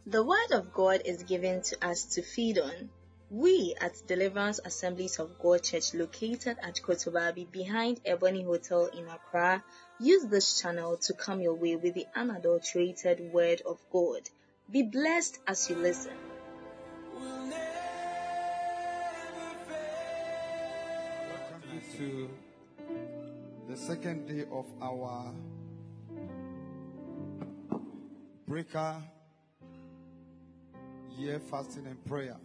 The Word of God is given to us to feed on. We at Deliverance Assemblies of God Church, located at Kotobabi behind Ebony Hotel in Accra, use this channel to come your way with the unadulterated Word of God. Be blessed as you listen. Welcome you to the second day of our breaker year fasting and prayer.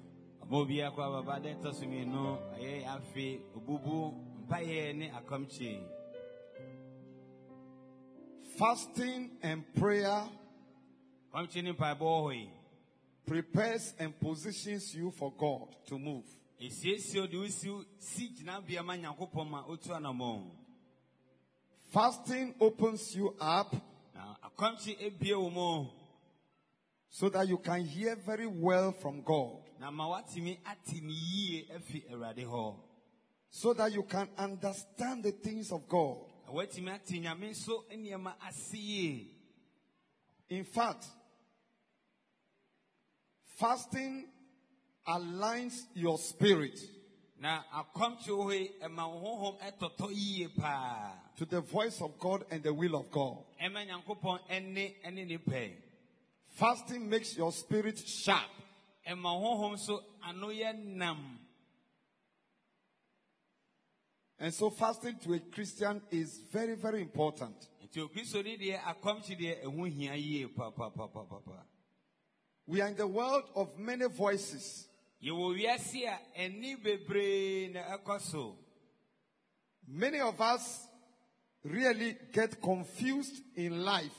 Fasting and prayer prepares and positions you for God to move. Fasting opens you up so that you can hear very well from God. So that you can understand the things of God. In fact, fasting aligns your spirit to the voice of God and the will of God. Fasting makes your spirit sharp. And so fasting to a Christian is very, very important. We are in the world of many voices. Many of us really get confused in life.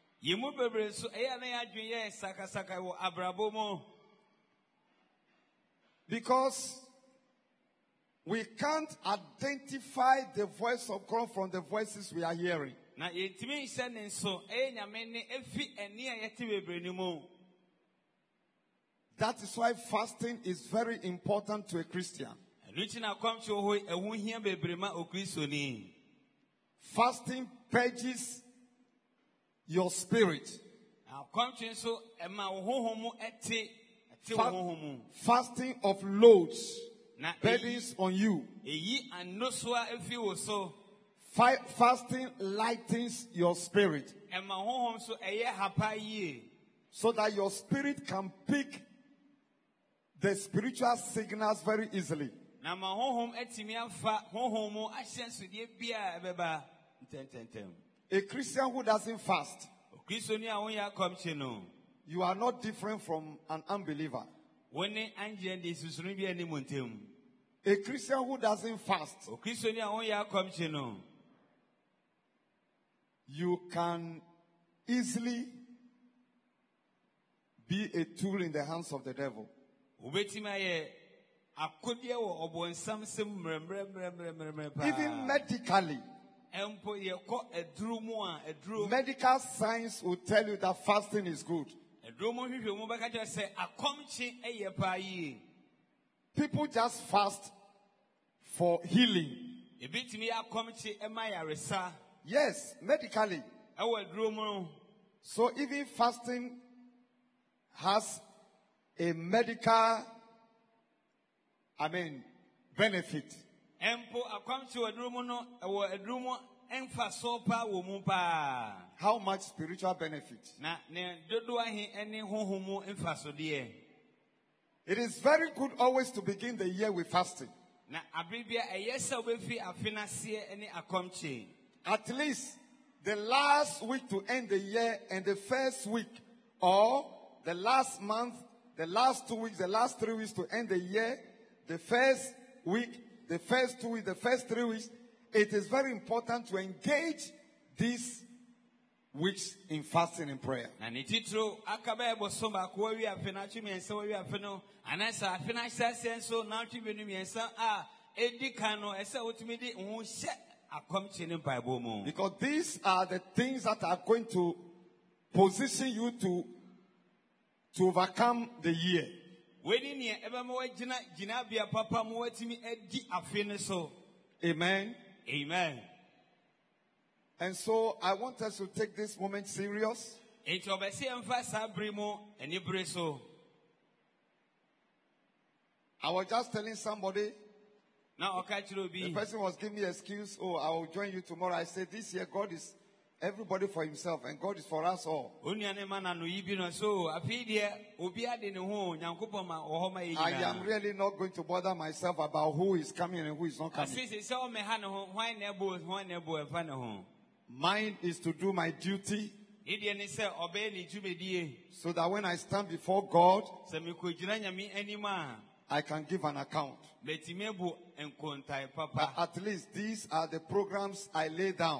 Because we can't identify the voice of God from the voices we are hearing. That is why fasting is very important to a Christian. Fasting purges your spirit. Fasting offloads burdens on you. Fasting lightens your spirit so that your spirit can pick the spiritual signals very easily. A Christian who doesn't fast, you are not different from an unbeliever. A Christian who doesn't fast, you can easily be a tool in the hands of the devil. Even medically, medical science will tell you that fasting is good. People just fast for healing. Yes, medically. So even fasting has a medical, benefit. How much spiritual benefit? It is very good always to begin the year with fasting. At least the last week to end the year and the first week, or the last month, the last 2 weeks, the last 3 weeks to end the year, the first week, the first 2 weeks, the first 3 weeks. It is very important to engage these weeks in fasting and prayer. Because these are the things that are going to position you to overcome the year. Amen. Amen. And so I want us to take this moment serious. I was just telling somebody, the person was giving me an excuse, oh, I will join you tomorrow. I said, this year God is everybody for himself and God is for us all. I am really not going to bother myself about who is coming and who is not coming. Mine is to do my duty so that when I stand before God, I can give an account. But at least these are the programs I lay down.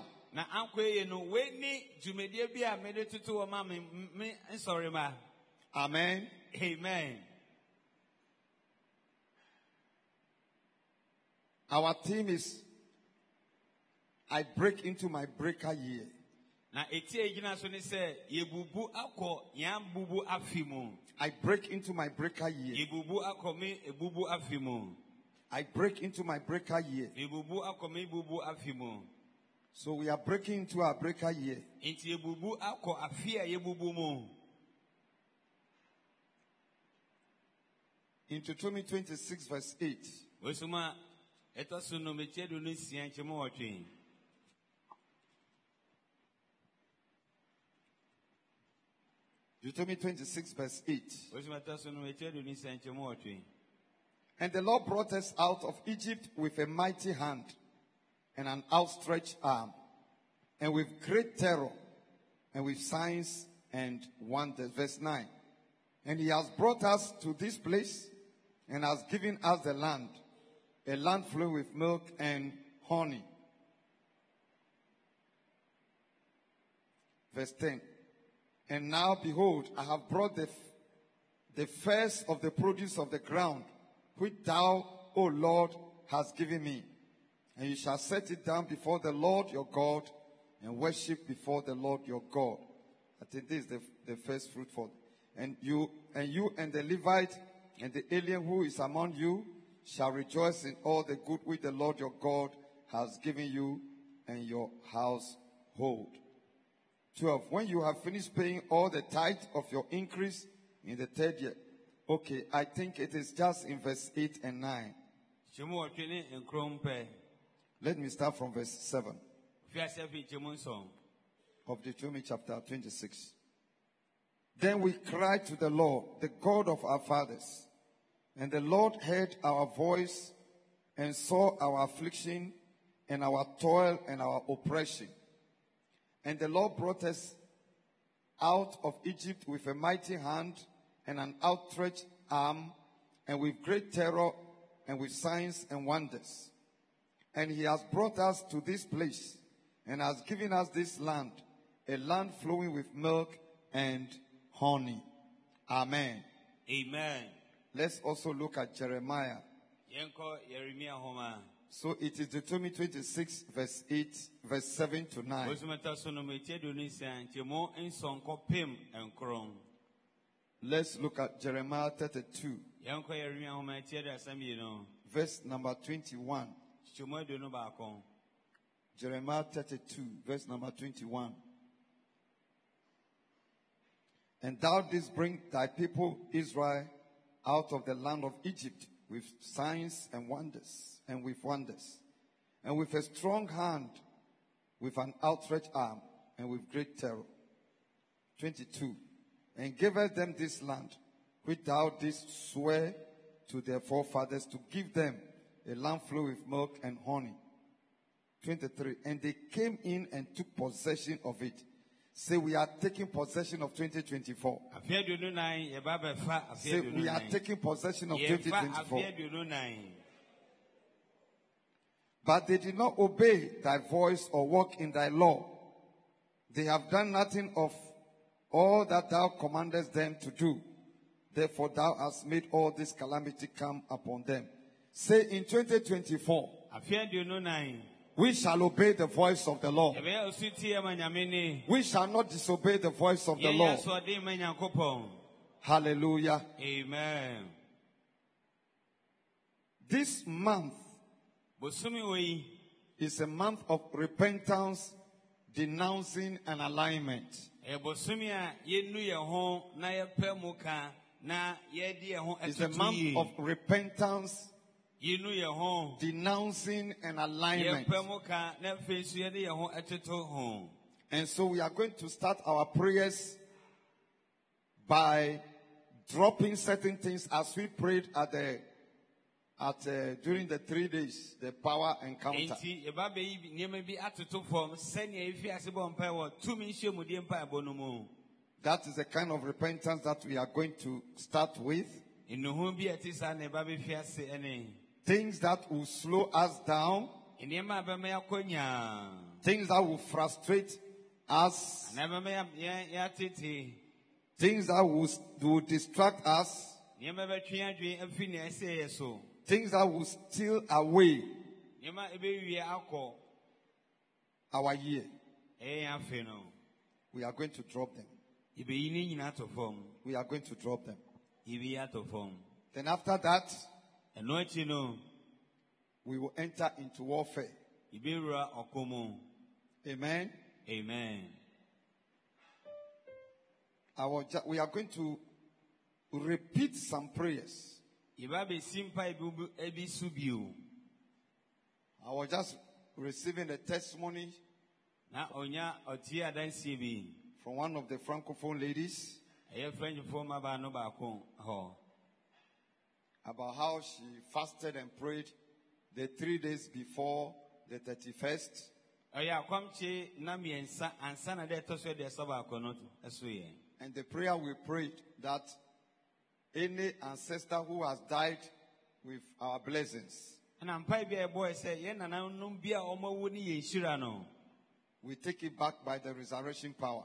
Amen. Amen. Our theme is I break into my breaker year. I break into my breaker year. I break into my breaker year. So we are breaking into our breaker year. In Deuteronomy 26 verse 8. Deuteronomy 26 verse 8. And the Lord brought us out of Egypt with a mighty hand and an outstretched arm, and with great terror, and with signs and wonders. Verse 9. And he has brought us to this place, and has given us the land, a land flowing with milk and honey. Verse 10. And now, behold, I have brought the first of the produce of the ground, which thou, O Lord, hast given me. And you shall set it down before the Lord your God, and worship before the Lord your God. I think this is the first fruit for. And you and the Levite and the alien who is among you shall rejoice in all the good which the Lord your God has given you and your household. 12. When you have finished paying all the tithe of your increase in the third year. Okay, I think it is just in verse 8 and 9. Let me start from verse 7 of Deuteronomy chapter 26. Then we cried to the Lord, the God of our fathers, and the Lord heard our voice and saw our affliction and our toil and our oppression. And the Lord brought us out of Egypt with a mighty hand and an outstretched arm, and with great terror and with signs and wonders. And he has brought us to this place and has given us this land, a land flowing with milk and honey. Amen. Amen. Let's also look at Jeremiah. So it is Deuteronomy 26 verse 8, verse 7 to 9. Let's look at Jeremiah 32. Verse number 21. Jeremiah 32, verse number 21. And thou didst bring thy people Israel out of the land of Egypt with signs and wonders, and with a strong hand, with an outstretched arm, and with great terror. 22. And gavest them this land, which thou didst swear to their forefathers to give them, a land flowing with milk and honey. 23. And they came in and took possession of it. Say, we are taking possession of 2024. Say, we are taking possession of 2024. But they did not obey thy voice or walk in thy law. They have done nothing of all that thou commandest them to do. Therefore thou hast made all this calamity come upon them. Say, in 2024, we shall obey the voice of the Lord. We shall not disobey the voice of the Lord. Hallelujah. Amen. This month is a month of repentance, denouncing an alignment. It's a month of repentance, denouncing an alignment. And so we are going to start our prayers by dropping certain things as we prayed during the 3 days, the power encounter. That is the kind of repentance that we are going to start with. Things that will slow us down. Things that will frustrate us. Things that will distract us. Things that will steal away our year. We are going to drop them. We are going to drop them. Then after that, we will enter into warfare. Amen. Amen. We are going to repeat some prayers. I was just receiving a testimony from one of the Francophone ladies about how she fasted and prayed the 3 days before the 31st. And the prayer we prayed that any ancestor who has died with our blessings, we take it back by the resurrection power.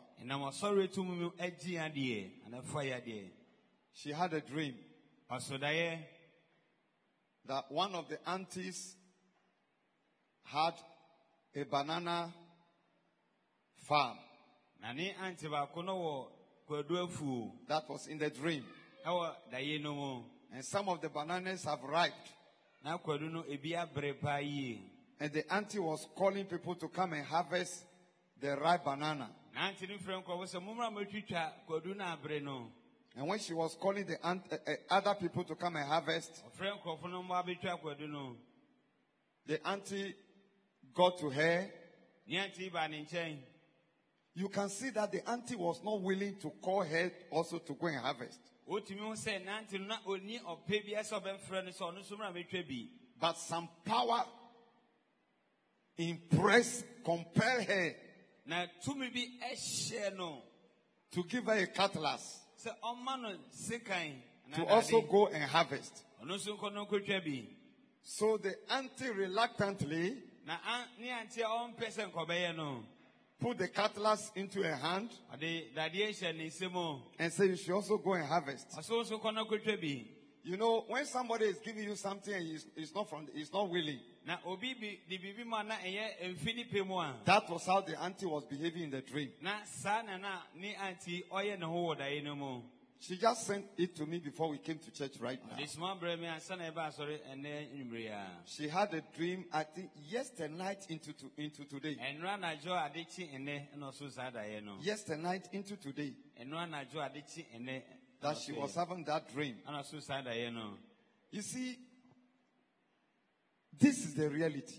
She had a dream that one of the aunties had a banana farm. That was in the dream. And some of the bananas have ripened. And the auntie was calling people to come and harvest the ripe banana. And when she was calling the other people to come and harvest, the auntie got to her. You can see that the auntie was not willing to call her also to go and harvest. But some power compel her to give her a cutlass to also go and harvest. So the auntie reluctantly put the cutlass into her hand and say, you should also go and harvest. You know, when somebody is giving you something and he's not willing. That was how the auntie was behaving in the dream. She just sent it to me before we came to church right now. She had a dream, I think, yesterday night into today. Yesterday night into today. That she was having that dream. You see, this is the reality.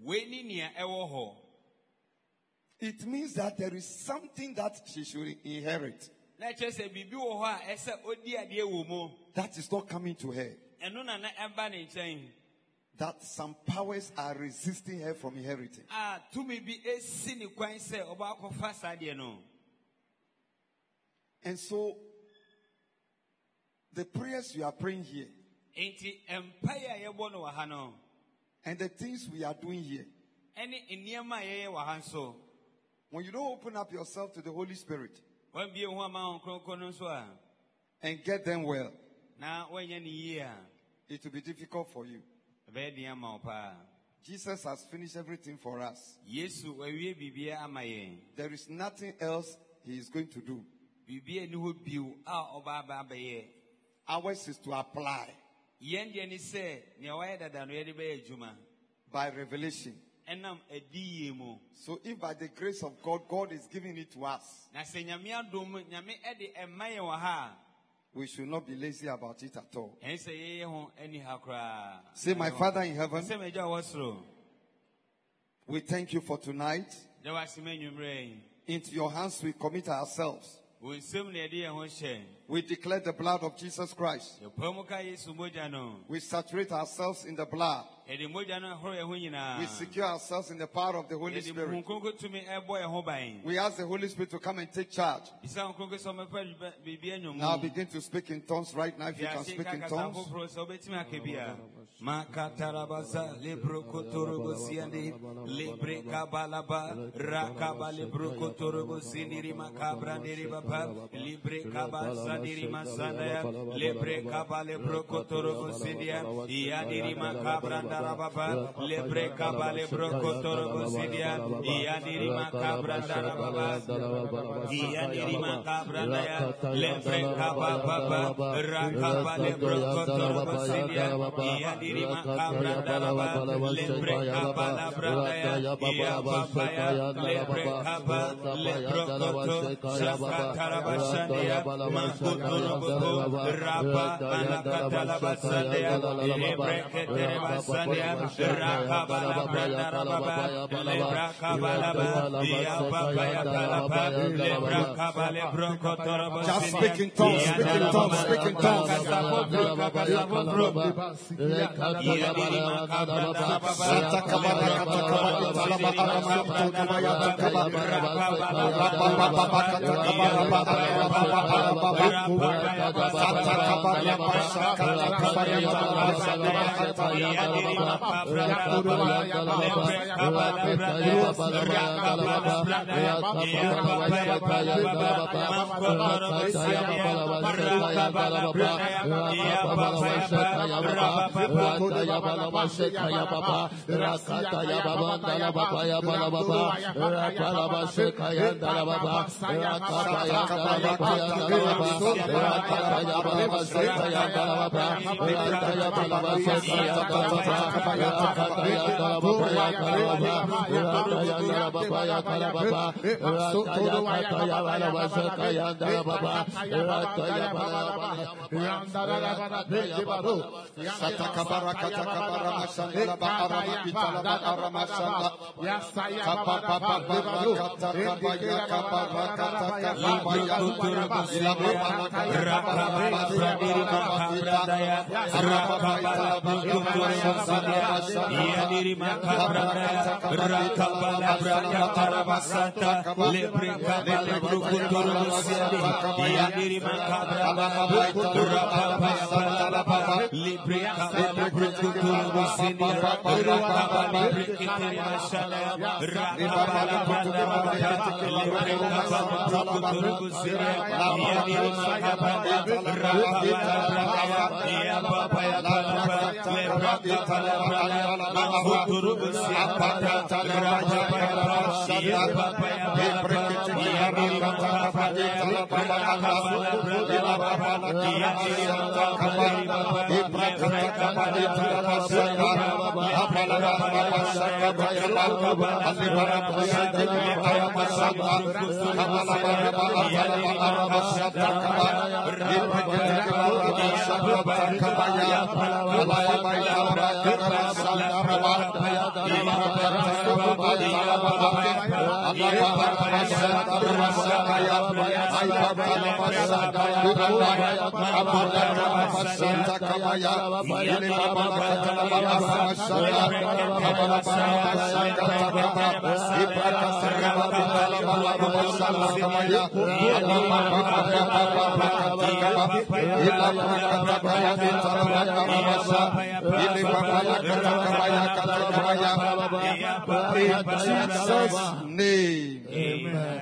It means that there is something that she should inherit that is not coming to her. That some powers are resisting her from inheriting. And so, the prayers we are praying here and the things we are doing here, when you don't open up yourself to the Holy Spirit and get them well, it will be difficult for you. Jesus has finished everything for us. There is nothing else he is going to do. Ours is to apply by revelation. enam ediye mu. So if by the grace of God, God is giving it to us, Na se nyame adom nyame ede emaye wa ha. we should not be lazy about it at all. Ense ye ho ani hakra. Say, my Father in heaven, Se meja wasro. we thank you for tonight. De wasime nwumre. Into your hands we commit ourselves. Wo nsem na ede ye ho hye. We declare the blood of Jesus Christ. Yo pamuka Yesu moja no. We saturate ourselves in the blood. Ede moja no horo ye ho nyina. We secure ourselves in the power of the Holy Spirit. Ede munkonko tumi ebo ye ho ban. We ask the Holy Spirit to come and take charge. Isa munkonko so mefa bibi anyum. Now begin to speak in tongues right now if you can speak in tongues. Makatarabaza lebrokotoroboziande lebre kabalaba rakaba lebrokotoroboziniri makabra deribaba lebre kabaza diri masanda lebre kabale brokotorobozindia iadiri makabra darababa lebre kabale brokotorobozindia iadiri makabra darababa iadiri makabra daya lebre kababa rakaba lebrokotorobozindia iadiri Makabra daraba lebre kabala brandaya iya papaya lebre kaba lebrokoto shakataraba shandia makutorobogo raba anakatalaba sandia lebre ketereba sandia rakabala brandaraba lebra kabala iya papaya kalaba lebra kabale brokotorobo just speak in tongues, speak in tongues, speak in tongues. Name. Amen.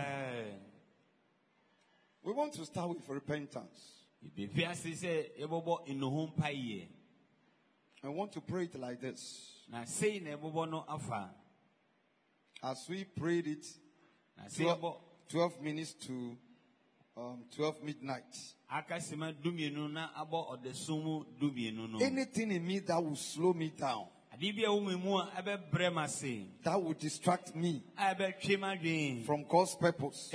We want to start with repentance. I want to pray it like this. As we prayed it, 12 minutes to 12 midnight. Anything in me that will slow me down, that will distract me from God's purpose,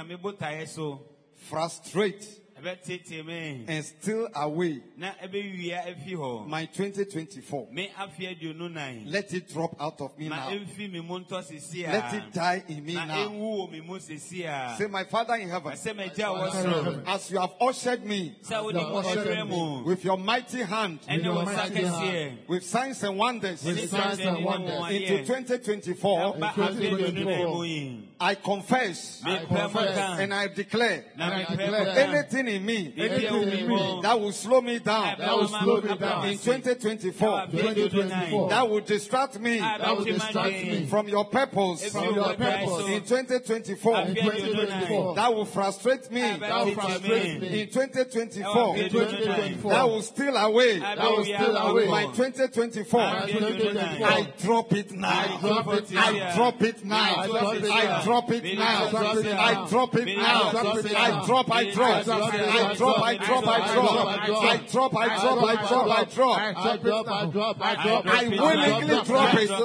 frustrate and steal away my 2024. Let it drop out of me now. Let it die in me now. Say, my Father in heaven, as you have ushered me with your mighty hand, with signs and wonders into 2024, I confess and I declare anything in me that will slow me down in 2024, that will distract me from your purpose in 2024, that will frustrate me in 2024, that will steal away my 2024. I drop it now. I drop it now. I drop it now. I drop it now. I drop. I willingly drop it.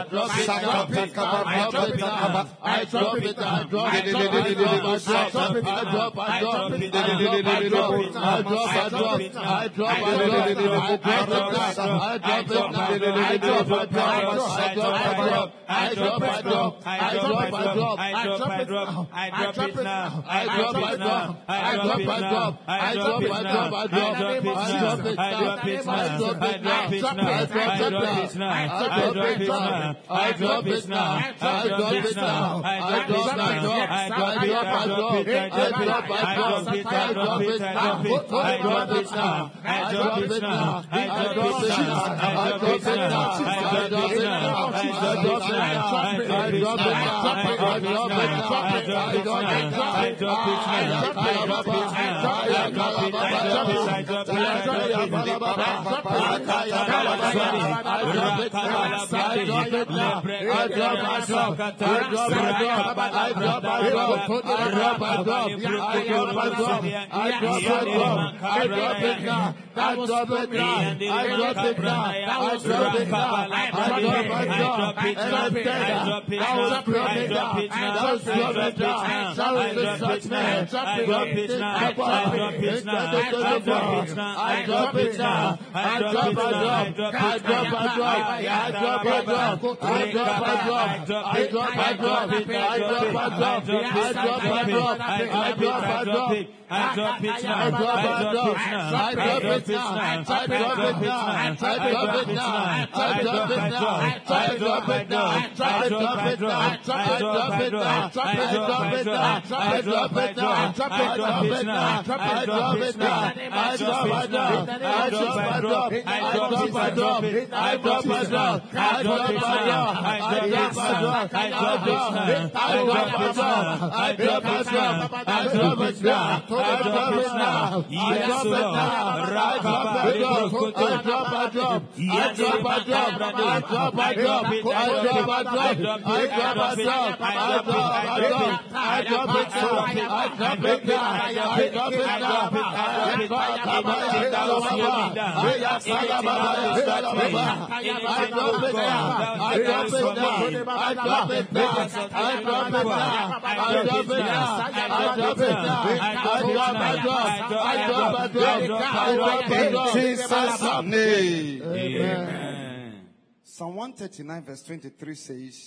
Psalm 139 verse 23 says,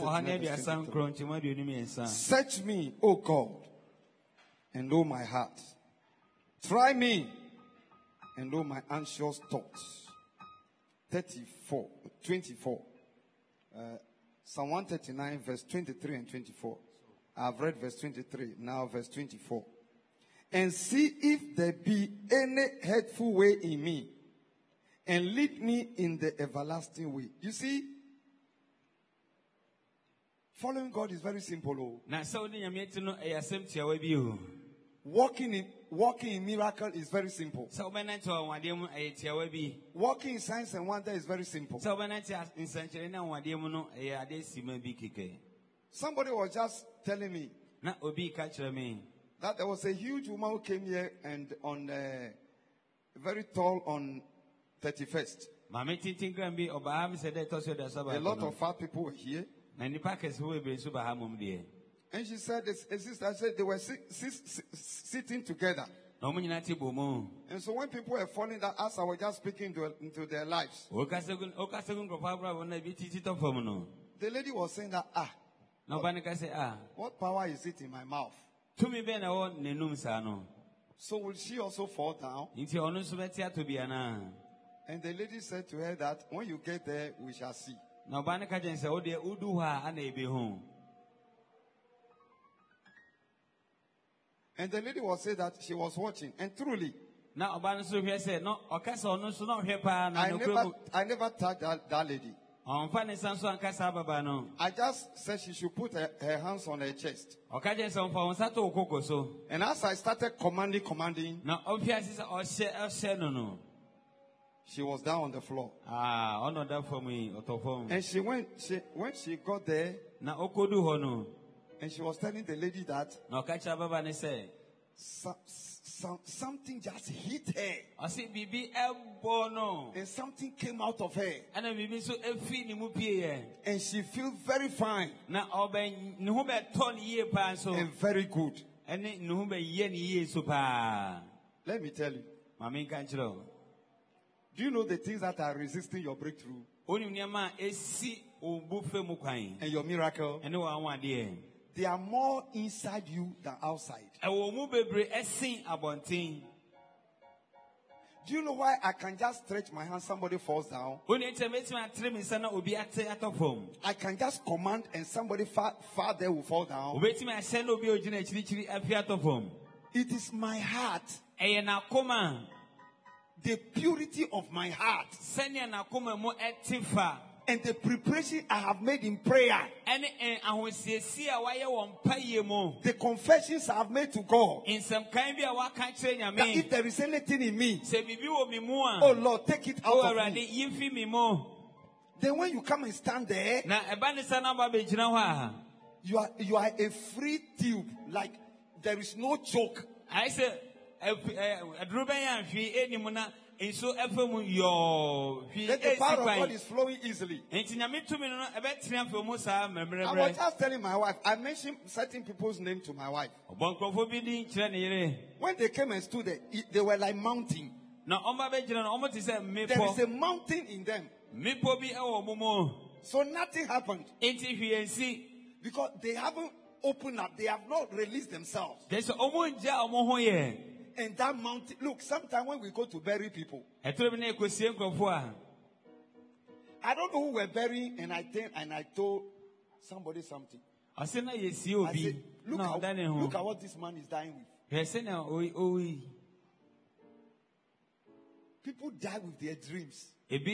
search me, O God, and know my heart. Try me and know my anxious thoughts. 24. Psalm 139 verse 23 and 24. I've read verse 23, now verse 24. And see if there be any hurtful way in me, and lead me in the everlasting way. You see, following God is very simple. Walking in miracle is very simple. Walking in signs and wonder is very simple. Somebody was just telling me that there was a huge woman who came here and on very tall on 31st. Mame tintin grambi obaham said that also the A Sabbath. lot of fat people were here. And the packers who will be Subahamum dear. And she said, a sister said they were sitting together. No money boom. And so when people were falling down, as I was just speaking into their lives, Okasagun when I beat it off from no. the lady was saying that, No panica say, what power is it in my mouth? to me ben I want Nenum Sano. So will she also fall down? Into honors to be an. And the lady said to her that when you get there, we shall see. No Banica Jen said, oh, dear Uduha and they be home. And the lady was saying that she was watching. And truly, Now Bansu here said, no, Ocasa no, so not here. I never touched that lady. On Fanny Sanso and Casabano. I just said she should put her hands on her chest. Okajan son for Sato Coco so. And as I started commanding, Now obviously or share no. she was down on the floor. Honor that for me, Otofon. And when she got there, Now Okodu Hono. and she was telling the lady that Now catch a baba and say, something just hit her. I see Bibi Elbono. And something came out of her. And then Bibi so every Nimupie. And she feels very fine Now Oben Nuhube ton ye pan so. and very good. And Nuhube yen ye super. Let me tell you. Mami Kanchro. Do you know the things that are resisting your breakthrough Only Niama esi Obufe Mukain. and your miracle? And no one dear. They are more inside you than outside. I will move a sing about thing. Do you know why I can just stretch my hand, somebody falls down? When you tell me to trim in Sana will be at the home. I can just command and somebody far there will fall down. Wait me, I send will be originally at the home. It is my heart, And I come, the purity of my heart, send you na come more at Tifa. and the preparation I have made in prayer, And I will see why you won't pay you more. the confessions I have made to God, In some kind of what country I that mean. if there is anything in me, Say, Bibi will be more. oh Lord, take it out Oh, of already, me. you feel me more. Then when you come and stand there, Now, a bandisana baby, Jinawa. you are a free tube, like there is no choke. I said, a Drubayan, she any mona. And so, everyone, your The power of God is flowing easily. and to me, a bet for Musa, I was just telling my wife, I mentioned certain people's name to my wife. When they came and stood there, they were like mountain. Now, almost is a There is a mountain in them. So nothing happened. Because they haven't opened up. They have not released themselves. There's a And that mountain, look, sometimes when we go to bury people, I don't know who we're burying, and I told somebody something. I said, look at what this man is dying with. People die with their dreams.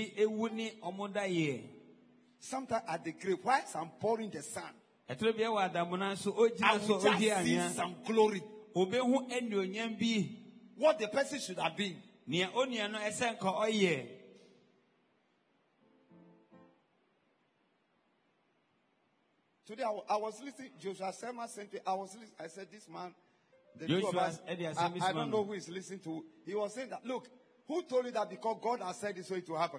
Sometimes at the grave, whilst I'm pouring the sun, I will just see some glory. What the person should have been. Today I was listening. Joshua Selma sent me. I was listening. I said, "This man, the two of us, I don't know who is listening to." He was saying that, "Look, who told you that because God has said this way to happen?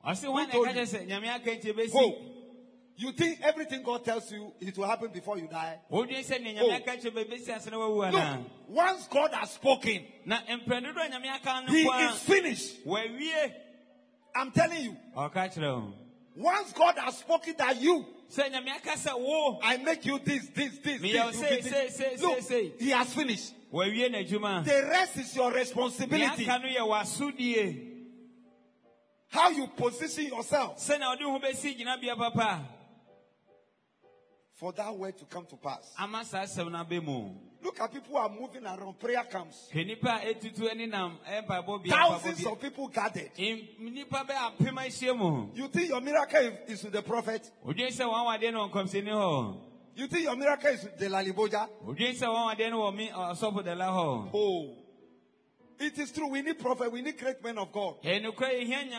Who? You think everything God tells you it will happen before you die? Look, once God has spoken, He is finished. I'm telling you. Once God has spoken that you, I make you this. Look, He has finished. The rest is your responsibility. How you position yourself for that word to come to pass. Look at people who are moving around prayer camps. Thousands of people gathered. You think your miracle is with the prophet? You think your miracle is with the Laliboja? Oh. It is true. We need prophet. We need great men of God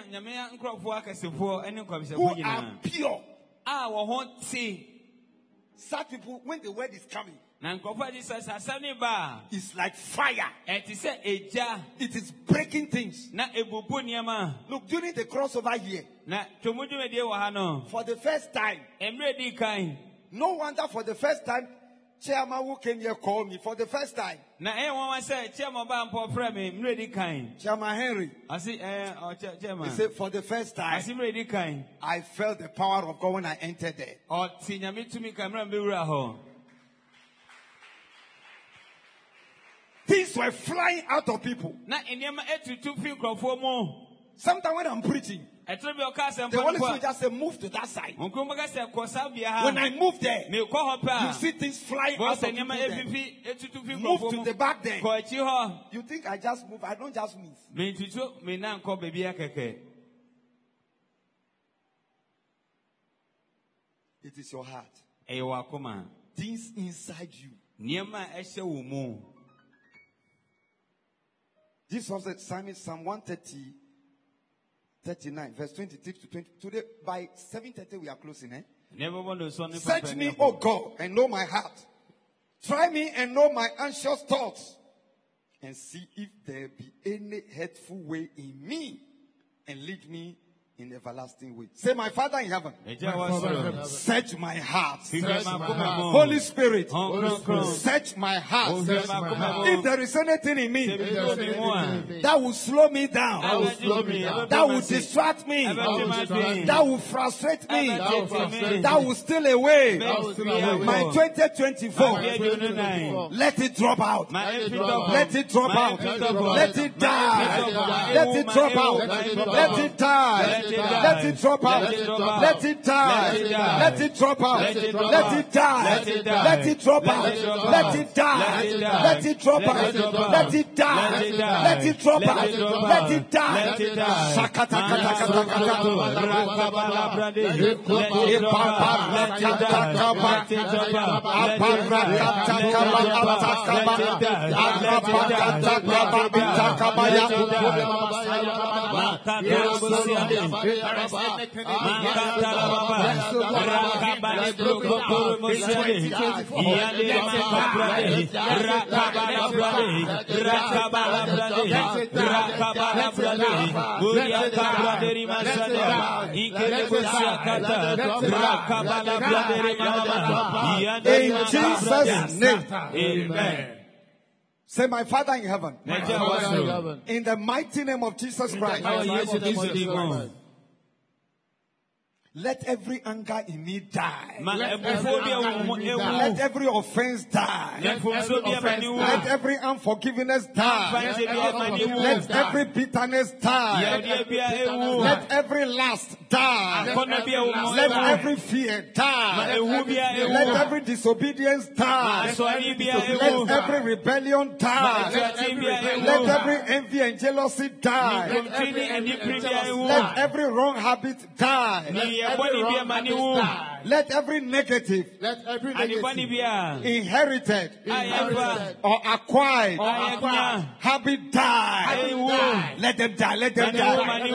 who are pure. Such people, when the word is coming, Na nkɔfo adi sɛ asɛm ne ba it's like fire. ɛte sɛ egya It is breaking things. na ebubu nneɛma. Look, during the crossover here, Na twemu dwumadie wɔ ha no. for the first time, Mmerɛ di kan. no wonder for the first time, Chairman who came here called me for the first time. Na ɛyɛ wɔn wa sɛ kyɛnmu ɔba mpɔ frɛ mi mmerɛ di kan. Chairman Henry, Asi kyɛnmu. he said, for the first time, Asi mmerɛ di kan. I felt the power of God when I entered there. Ɔti nyame tumi kan mmerɛ mi wura hɔ. Things were flying out of people. Na nneɛma etutu fi nkurɔfoɔ mu. Sometimes when I'm preaching, Ɛtoro bi ɔka asɛm the Holy pɔnkɔ. Spirit just say, move to that side. Nkurum bɛka sɛ kɔ saa bea ha. When I move there, Mi kɔ hɔ pɛ you a. see things flying Bɔ out of sɛ people nneɛma there. efifi etutu fi Move nkurɔfoɔ to mu. the back there. Kɔ akyi hɔ. You think I just move? I don't just move. Mi tutu mi nan kɔ beebi akɛkɛ. It is your heart. Ɛyɛ wɔ akoma. Things inside you. Nneɛma a ɛhyɛ wɔ mu. Jesus said, Psalm 130, 39, verse 23 to 20. Today, by 7:30, we are closing. Search me, O God, and know my heart. Try me and know my anxious thoughts. And see if there be any hurtful way in me. And lead me in everlasting way. Say, my Father in heaven, search my heart. Holy Spirit, search my heart. If there is anything in me that will slow me down, that will distract me, that will frustrate me, that will steal away my 2024, let it drop out. Let it drop out. Let it die. Let it drop out. Let it die. Let it drop out. Let it die. Let it drop out. Let it die. Let it drop out. Let it die. Let it drop out. Let it die. Let it drop out. Let it die. Shakata kata kata in Jesus' name. Amen. Say, my Father in heaven, in the mighty name of Jesus Christ, let every anger in me die. Let every offense die. Let every unforgiveness die. Let every bitterness die. Let every lust die. Let every fear die. Let every disobedience die. Let every rebellion die. Let every envy and jealousy die. Let every wrong habit die. Let every negative inherited or acquired habit die. Let them die. Let them die.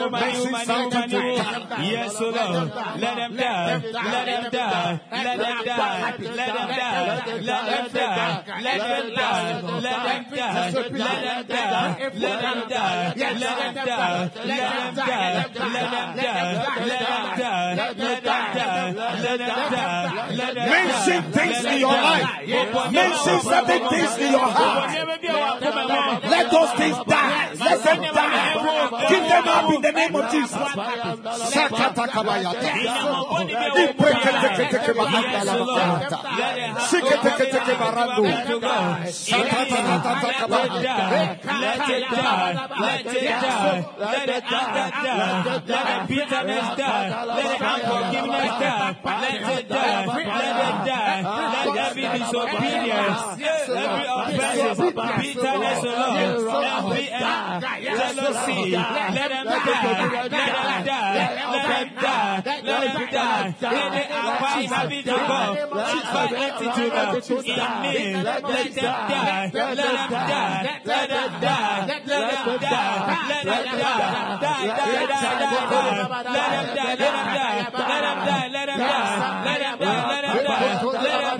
Yes, O Lord. Let them die. Let them die. Let them die. Let them die. Let them die. Let them die. Let them die. Let them die. Let them die. Let them die. Let them die. Let them die. Let them die. Let them die. Let them die. Mention things in your life. Mention certain things in your heart. Let those things die. Let them die. Keep them up in the name of Jesus. Let every disobedience, every offense, bitterness, every jealousy, let them die. Let them die. Let them die. Let them die. Any advice habit to God, bad attitude in me, let them die. Let them die. Let them die. Let them die. Let them die. Die. Let them die. Let them die. Let them die. Let them die. Let them die. Let them die. Let them die. Let them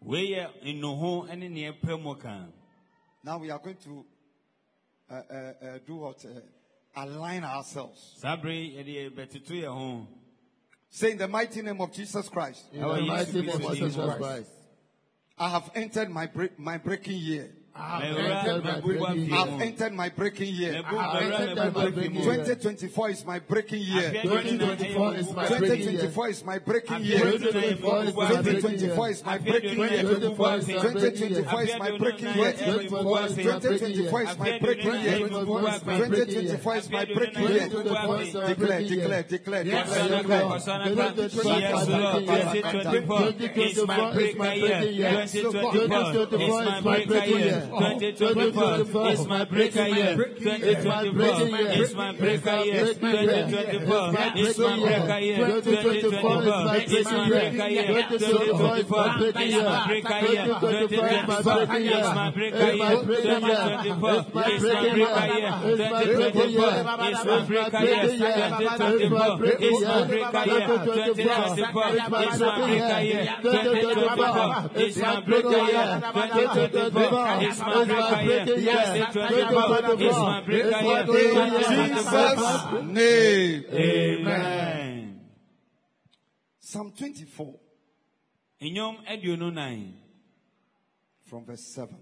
Now we are going to do what? Align ourselves. Say in the mighty name of Jesus Christ. In the mighty name of Jesus Christ. I have entered my breaking year. I have entered my breaking year. 2024 is my breaking year. 2024 is my breaking year. 2024 is my breaking year. 2024 is my breaking year. 2024 is my breaking year. 2024 is my breaking year. 2024 is my breaking year. Declare. Yes, it's my breaking year. 2024 is my breaking year. 2024 is my breaker year. 2024 is my breaker year. 2024 is my breaker year. 2024 is my breaker year. 2024 is my breaker year. 2024 is my breaker year. 2024 is my breaker year. 2024 is my breaker year. 2024 is my breaker year. 2024 is my breaker year. 2024 is my breaker year. 2024 is my breaker year. In Jesus' name. Amen. Psalm 24. From verse 7.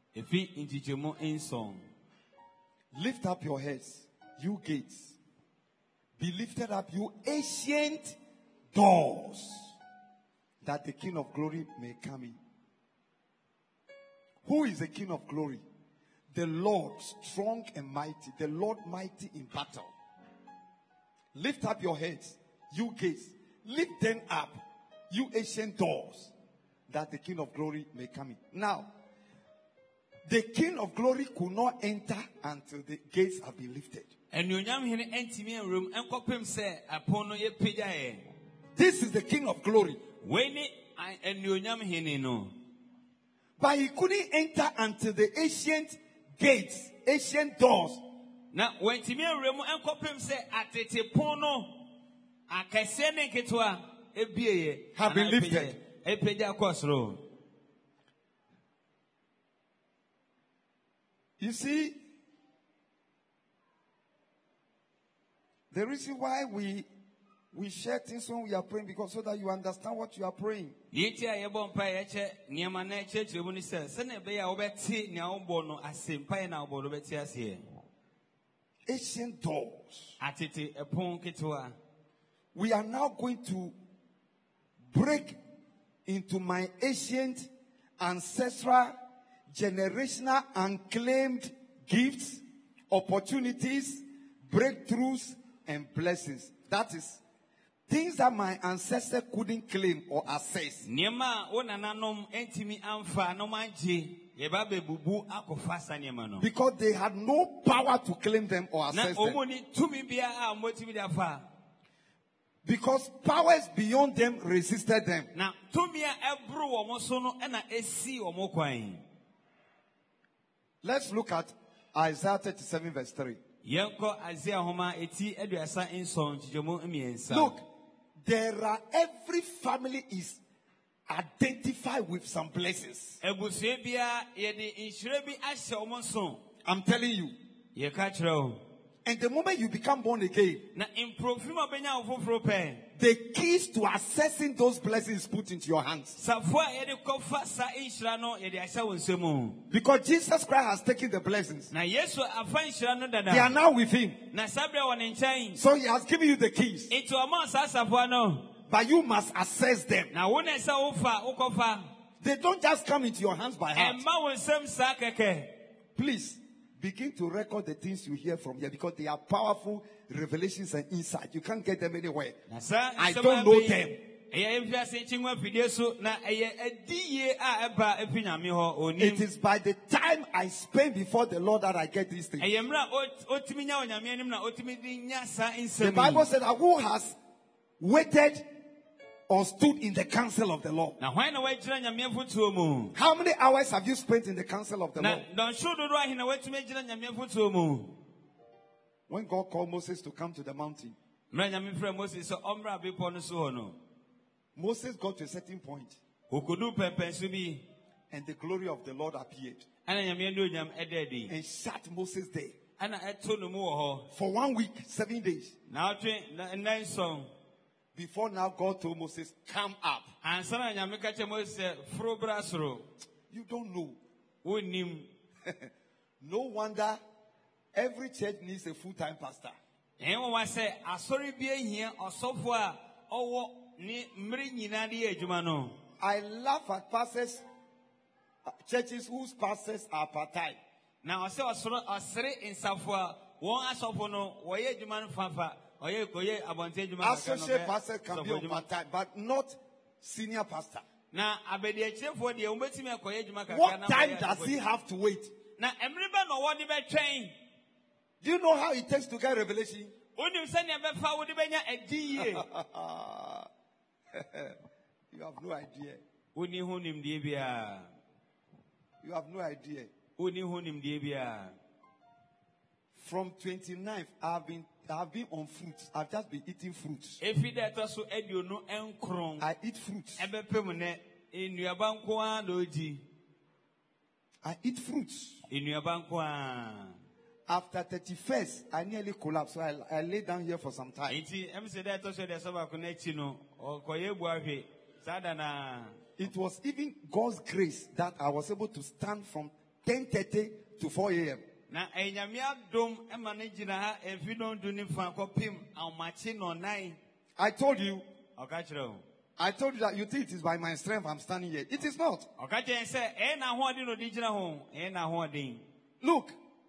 Lift up your heads, you gates. Be lifted up, you ancient doors, that the King of glory may come in. Who is the King of glory? The Lord strong and mighty, the Lord mighty in battle. Lift up your heads, you gates. Lift them up, you ancient doors, that the King of glory may come in. Now, the King of glory could not enter until the gates have been lifted. This is the King of glory. But he couldn't enter until the ancient gates, ancient doors. Now, when Timmy Remo and Copim say at the Tepono, a Cassene Ketua, have been lifted. A pedia crossroad. You see, the reason why we share things when we are praying, because so that you understand what you are praying. Ancient doors. We are now going to break into my ancient, ancestral, generational, unclaimed gifts, opportunities, breakthroughs, and blessings. That is things that my ancestor couldn't claim or access. Because they had no power to claim them or access them. Because powers beyond them resisted them. Let's look at Isaiah 37 verse 3. Look, every family is identified with some blessings. I'm telling you. And the moment you become born again, the keys to accessing those blessings put into your hands. Because Jesus Christ has taken the blessings. They are now with him. So he has given you the keys. But you must access them. They don't just come into your hands by heart. Please. Begin to record the things you hear from here, because they are powerful revelations and insight. You can't get them anywhere. I don't know them. It is by the time I spend before the Lord that I get these things. The Bible said that who has waited or stood in the counsel of the Lord? How many hours have you spent in the counsel of the Lord? When God called Moses to come to the mountain, Moses got to a certain point. Okudu pɛmpɛnso bi. And the glory of the Lord appeared Ɛna nyame ɛdo onyam ɛdɛɛdi. and shut Moses there Ɛna ɛto no mu wɔ hɔ. for 1 week, 7 days. Na ɔtwe nnanson. Before now, God told Moses, come up. Ansa na nyame ka kyerɛ Mose sɛ foro bra soro. You don't know. Wonnim. No wonder every church needs a full-time pastor. Ɛwɔ wa sɛ asɔre bi ehia ɔsɔfo a ɔwɔ ne mmere nyinaa de yɛ adwuma no. I laugh at pastors, churches whose pastors are part-time. Na ɔsɛ ɔsere nsafo a wɔn asɔfo no wɔyɛ adwuma no fafa. Ɔyɛ abɔnten adwuma kakra no. Associate pastors can be on part-time, but not senior pastor. Na abediakyerefo deɛ wɔbɛtumi akɔyɛ adwuma kakra What na time does he have to wait? Na mmere bɛ na ɔwɔ de bɛtwɛn. Do you know how it takes to get revelation? Wonim sɛnea bɛfa wo de bɛnya adi yie. You have no idea. Woni ho nimdeɛ biara. You have no idea. Woni ho nimdeɛ biara. From 29th, I've been on fruits. I've just been eating fruits. Efi dɛ ɛtɔ so aduonu nkron. I eat fruits. Ɛbɛpɛ mu nɛ nnuaba nko ara na odi. I eat fruits. Nnuaba nko ara. After 31st, I nearly collapsed. So I lay down here for some time. Enti ɛm sɛ dɛ ɛtɔ so deɛ sɔba ko n'akyi no ɔkɔyɛ bu ahwɛ. Saa da na. It was even God's grace that I was able to stand from 10:30 to 4 a.m. Na enyame adom ɛma ne gyina ha efi no ndu ne fa kɔpem ahomakye no nan. I told you that you think it is by my strength I'm standing here. It is not. Ɔka kyerɛ sɛ ɛyɛ na ahoɔden no de gyina ho. Ɛyɛ na ahoɔden. Look.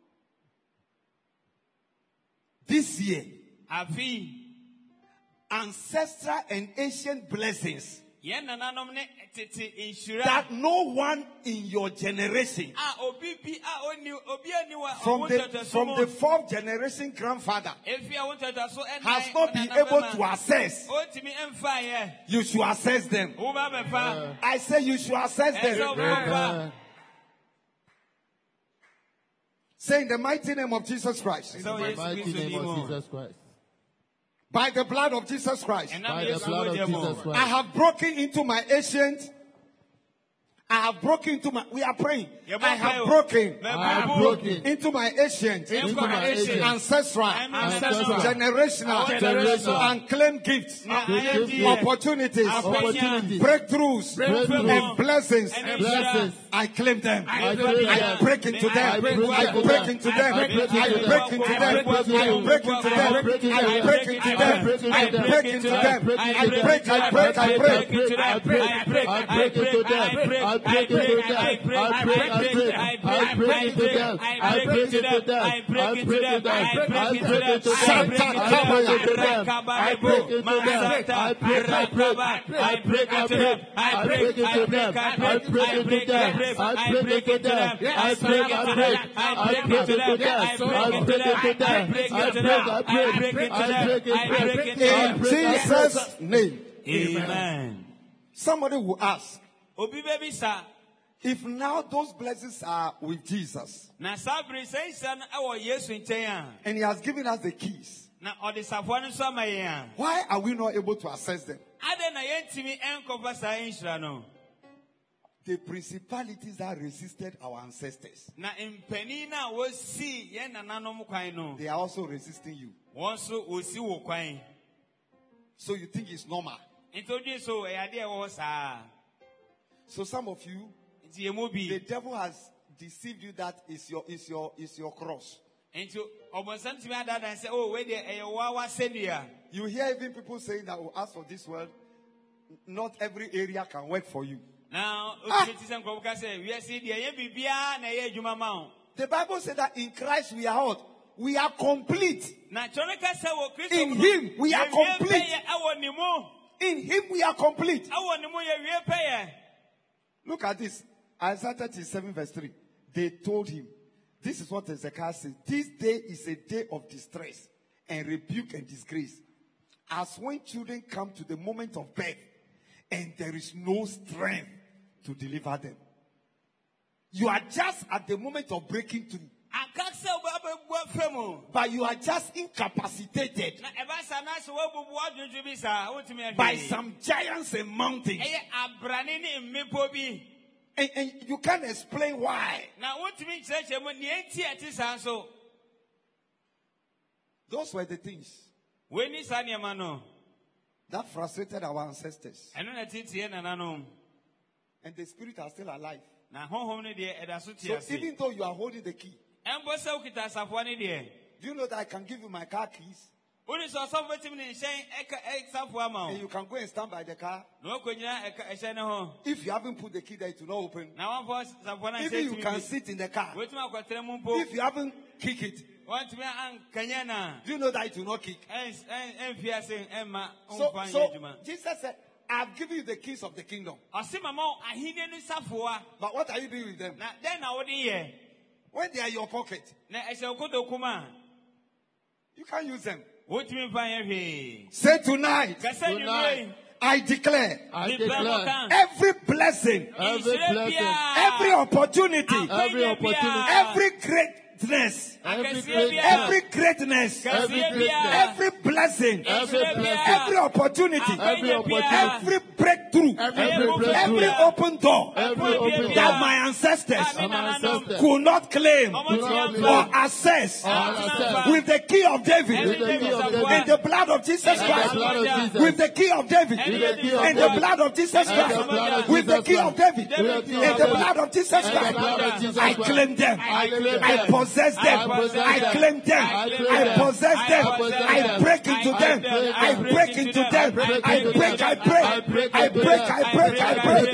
This year, Afi. ancestral and ancient blessings Yɛn nananom ne tete nhyira. that no one in your generation Obi bi a oni obi ani wa from the fourth generation grandfather efi a wontoto so has not been able to access. Otimi emfa ye. You should access them. Wo ba befa. I say you should access them. Say in the mighty name of Jesus Christ. In the mighty name of Jesus Christ. By the blood of Jesus Christ. By the blood of Jesus Christ. I have broken into my ancient. We are praying. I have broken into my ancient, ancestral, generational, unclaimed gifts, opportunities, breakthroughs, and blessings. I claim them. I break into them. I break into them. I break into them. I break into them. I break into them. I break into them. I break. I break. I break. I break into them. I break into them. I break into them. I break into them. I break into them. I break into them. I break into them. I break into them. I break into them. I break into them. I break into them. I break into them. I break into them. I break into them. I break into them. In Jesus' name. Amen. Somebody will ask, Obi baby sa. if now those blessings are with Jesus, Na sabri say san ewo Yesu nkyɛn and He has given us the keys, na ɔde safoa no so ama yɛn why are we not able to access them? ade na yɛntimi ɛnkɔfa saa nhyira no. The principalities that resisted our ancestors, Na mpanin na wosi yɛn nananom kwan no, they are also resisting you. wɔn so wosi wo kwan. So you think it's normal. Nti so ɛyɛ ade ɛwɔ saa. So some of you, Nti emu the bi. devil has deceived you that is your cross. Nti ɔbɔnsam timi adaadan sɛ o wei deɛ ɛyɛ wawa sɛnea. You hear even people saying that, oh, as for this world, not every area can work for you. Na otumi ti sɛ nkurɔfo ka sɛ wiase deɛ ɛyɛ biribiara na ɛyɛ adwuma ma wo. The Bible said that in Christ we are what? We are complete. Na kyerɛ ka sɛ wɔ Kristo In Him we are yɛwie complete. pɛyɛ ɛwɔ ne mu. In Him we are complete. Ɛwɔ ne mu yɛwie pɛyɛ. Look at this. Isaiah 37 verse 3. They told him, this is what Ezekiel says. This day is a day of distress and rebuke and disgrace. As when children come to the moment of birth and there is no strength to deliver them. You are just at the moment of breaking through. Aka sɛ but you are just incapacitated by some giants and mountains. And you can't explain why. Those were the things that frustrated our ancestors. And the spirit are still alive. So even though you are holding the key, do you know that I can give you my car keys? And you can go and stand by the car. If you haven't put the key there, it will not open. Even you can sit in the car. If you haven't kicked it, do you know that it will not kick? So Jesus said, I've given you the keys of the kingdom. But what are you doing with them? When they are in your pocket, you can't use them. Say tonight, I declare every blessing, every opportunity, every greatness, every greatness, every blessing, every opportunity, every breakthrough, every open door that my ancestors could not claim or access with the key of David, in the blood of Jesus Christ, with the key of David, in the blood of Jesus Christ, with the key of David, in the blood of Jesus Christ, I claim them, I possess them, I claim them, I possess them, I break into them, I break into them, I break, I break, I break, I break, I break,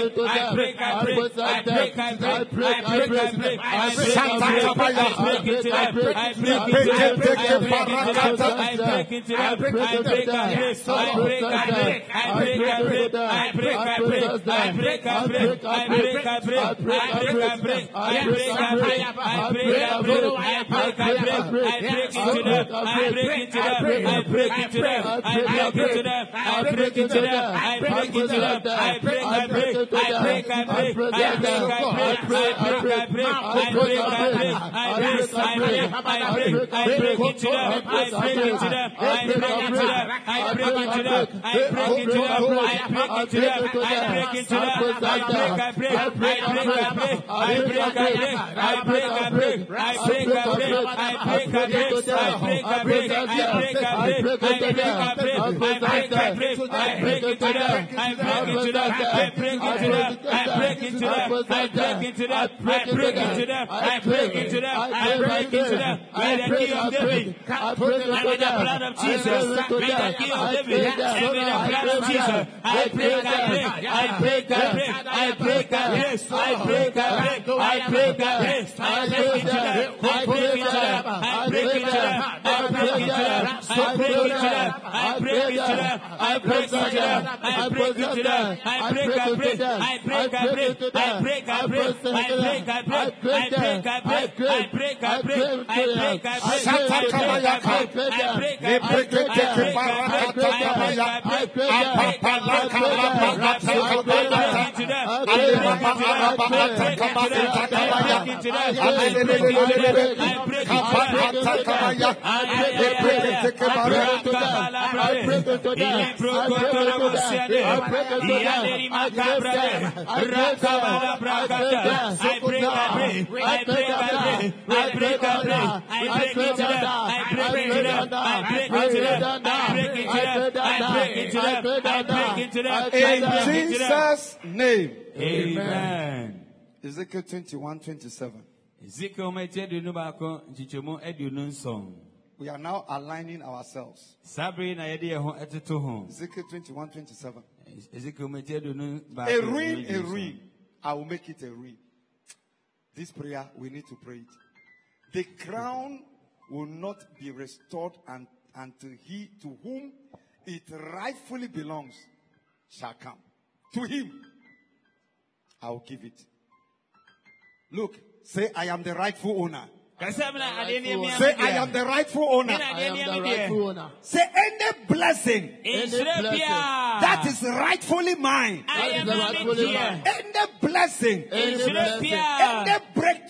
in Jesus' name. Amen. Ezekiel 21:27. We are now aligning ourselves. Ezekiel 21:27. A ring. I will make it a ring. This prayer, we need to pray it. The crown will not be restored until he to whom it rightfully belongs shall come. To him, I will give it. Look, say, I am the rightful owner. Say, I am the rightful owner. Say, any blessing that is rightfully mine. Any blessing, any breakthrough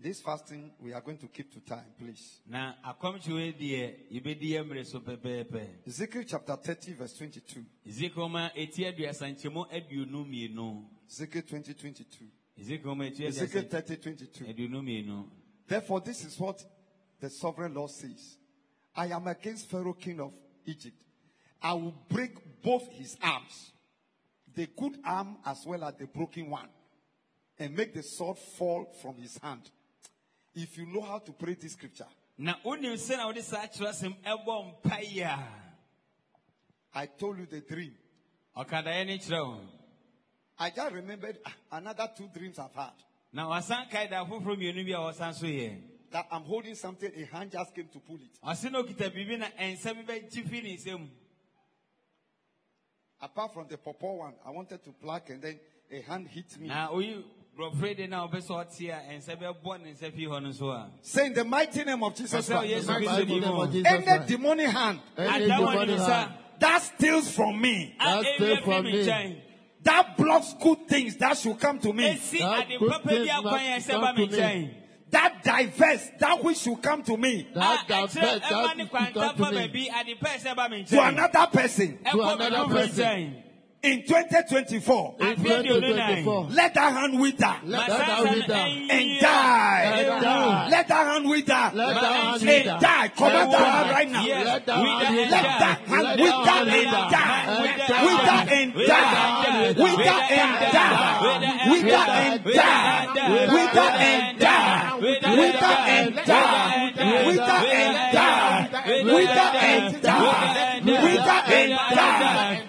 This fasting, we are going to keep to time, please. Na akomchiwe die ibedi emre so pepepe. Ezekiel chapter 30, verse 22. Ezekiel ma etia dua sanchemo aduonu mienu. Ezekiel 20, 22. Ezekiel 30, 22. aduonu mienu. Therefore, this is what the sovereign Lord says. I am against Pharaoh, king of Egypt. I will break both his arms, the good arm as well as the broken one, and make the sword fall from his hand. If you know how to pray this scripture, Na unim se na odi sa chirasem ebo mpaya. I told you the dream. Okada ye ni chiro. I just remembered another 2 dreams I've had. Na wasan kai da foforo mienu bia wasan so ye. That I'm holding something, a hand just came to pull it. Asino kita bibi na ensa bi be jifi ni sem. Apart from the purple one, I wanted to pluck and then a hand hit me. Na oyi brofrede na obeso otia ensa be bo ne ensa fi ho no so a. Say in the mighty name of Jesus Pastor, yes, Christ. Christ. Any demonic hand that steals from me, that blocks good things that should come to me, that diverts that which should come to me to another person. In 2024, let that hand wither and die. Let that hand wither and die. Command that hand right now. Let that hand wither and die. Wither and die. Wither and die. Wither and die. Wither and die. Wither and die. Wither and die. Wither and die. Wither and die.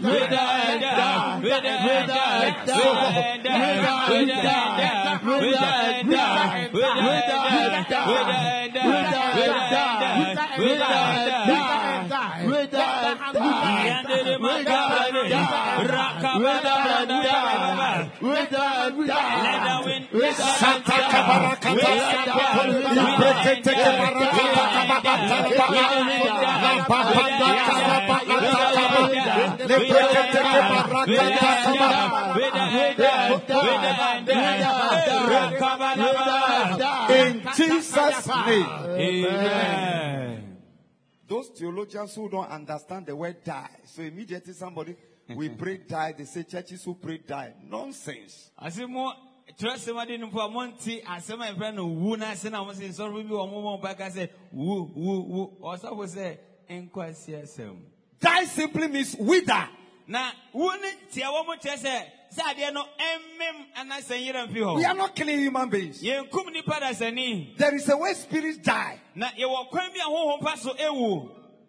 In Jesus' name. Amen. Those theologians who don't understand the word die, so immediately somebody we pray die, they say churches who pray die. Nonsense. Asimo trust somebody no for monti asema e friend no wu na se na mo se so bi o mo ba ka say wu or so say enkwasi asem. Die simply means wither. Na wu ni tia wo mo che se ade no emmem anasan yiran fi ho. We are not killing human beings. Yen kum ni pada sani. There is a way spirits die. Na ye wo kwan bi ahohom pa so ewu.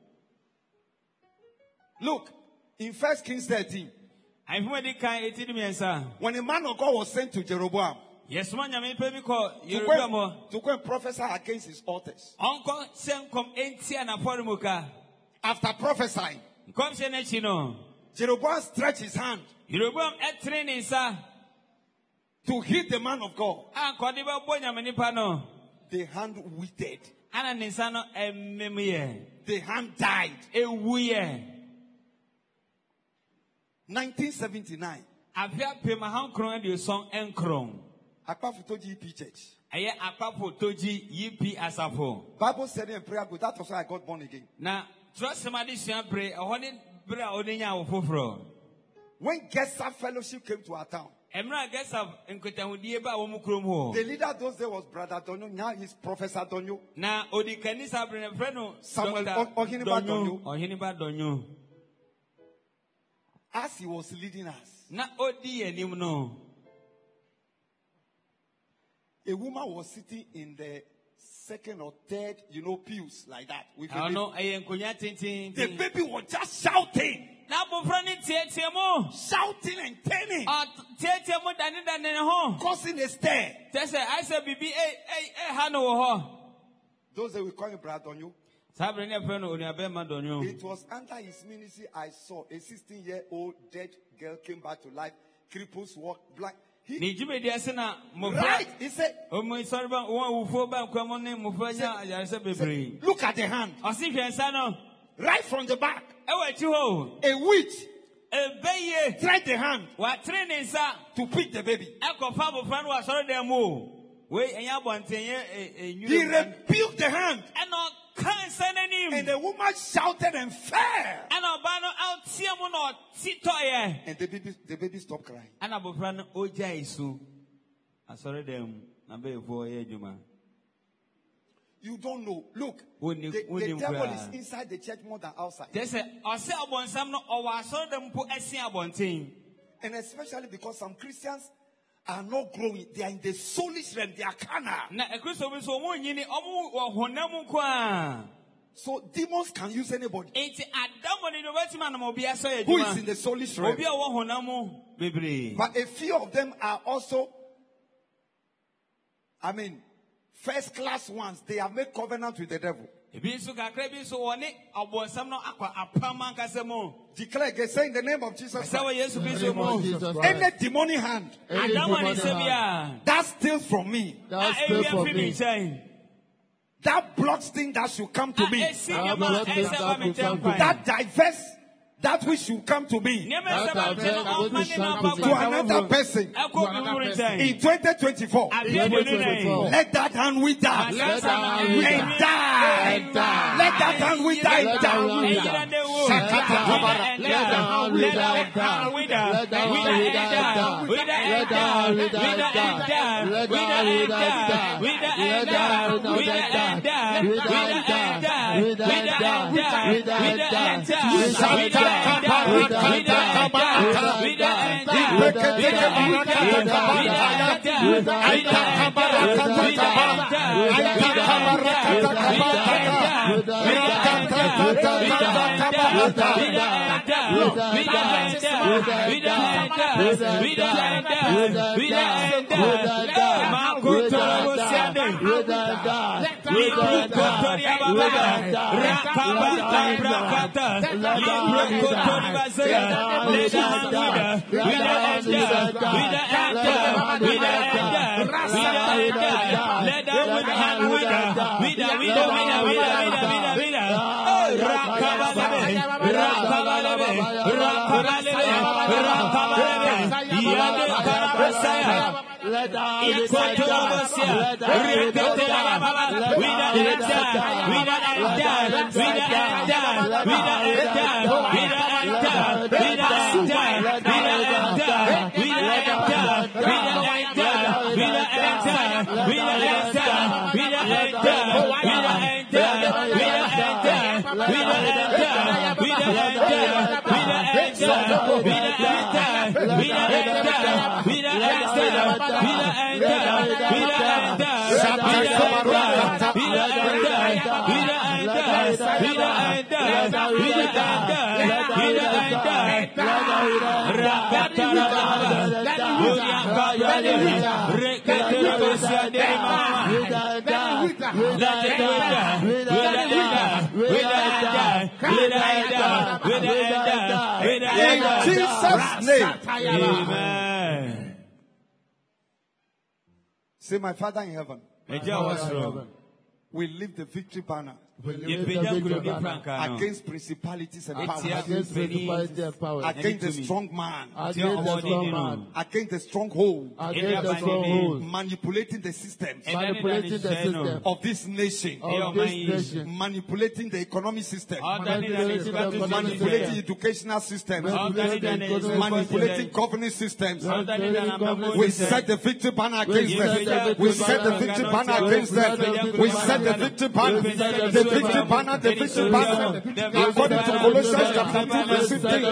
Look, in 1 Kings 13, when a man of God was sent to Jeroboam to go and prophesy against his altars, after prophesying, Jeroboam stretched his hand to hit the man of God. The hand withered. The hand died. 1979. Akpafu GP Church. Bible study and prayer group. That was why I got born again. When Gesa Fellowship came to our town, the leader those days was Brother Donyo. Now he's Professor Donyo. Samuel Ohiniba Donyo. As he was leading us, a woman was sitting in the second or third, pews like that. With the baby was just shouting. Shouting and turning. Causing a stir. Those that we call him Brother Donyo. It was under his ministry I saw a 16-year-old dead girl came back to life. Cripples walk blind. Right, he said. Look at the hand. Right from the back. A witch tried the hand to pick the baby. He rebuked the hand. And the woman shouted and fell. And the baby stopped crying. You don't know. Look, the devil is inside the church more than outside. And especially because some Christians are not growing. They are in the soulish realm. They are carnal. So demons can use anybody who is in the soulish realm. But a few of them are also, first class ones. They have made covenant with the devil. Declare again, say in the name of Jesus Christ. Any demonic hand that steals from me, that blocks things that should come to me, that diverse that which should come to me, to another person in 2024. Let that hand wither and die. Let that hand wither and Amen. Say, my Father in heaven, we lift the victory banner against principalities and powers, against the strong man, against the stronghold, manipulating the systems of this nation, manipulating the economic system, manipulating educational systems, manipulating governing systems. We set the victory banner against them. We set the victory banner against them. We set the victory banner. The victory banner, the victory banner. According to Colossians chapter 2 verse 15.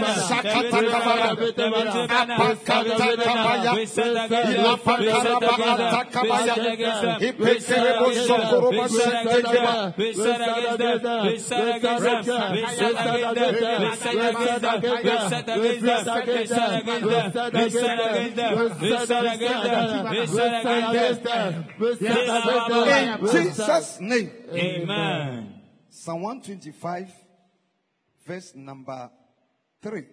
In Jesus' name. Amen. Psalm 125, verse number 3.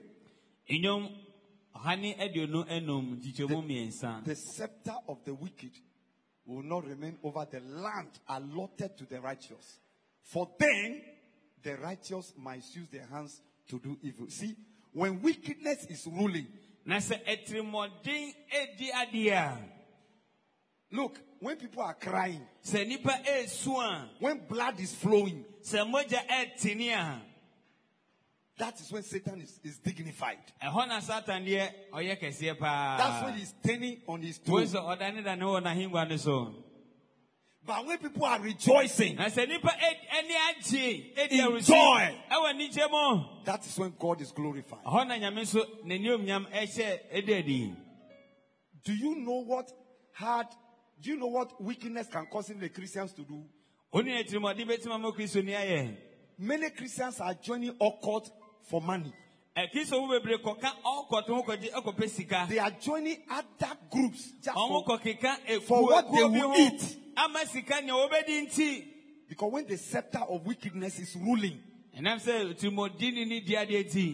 The scepter of the wicked will not remain over the land allotted to the righteous. For then the righteous might use their hands to do evil. See, when wickedness is ruling, look, when people are crying, Se nipa esua. when blood is flowing, Se moja etinia. that is when Satan is dignified. Ehona Satan de oye kese pa. That's when he's turning on his throne. Wenso odane da no na hingwa ne so. But when people are rejoicing, Na se nipa eni agye, in joy, ewa nije mo. that is when God is glorified. Ehona nyame so neniom nyam ehye ededi. Do you know what wickedness can cause the Christians to do? Oni etimodi betima mo Kristo ni aye. Many Christians are joining occult for money. Kristo wo bebre koka okoto wo koje ekope sika. They are joining other groups just Omo kokeka for what they will eat. Ama sika nya obedi nti. Because when the scepter of wickedness is ruling, Enam say timodi ni dia de ti.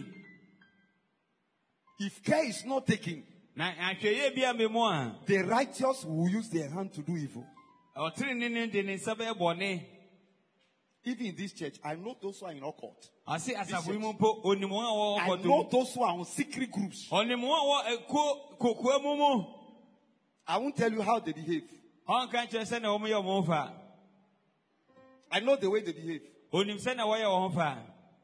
if care is not taken, Na ahweye bia memo a. the righteous will use their hand to do evil. Otri ni de ne sabe bone. Even in this church, I know those who are in occult. Asi asafu mu po onimo a wo I okoto. know those who are on secret groups. Onimo a wo kokua mumu. I won't tell you how they behave. On kan che se na wo ye wo fa. I know the way they behave. Onim se na wo ye wo fa.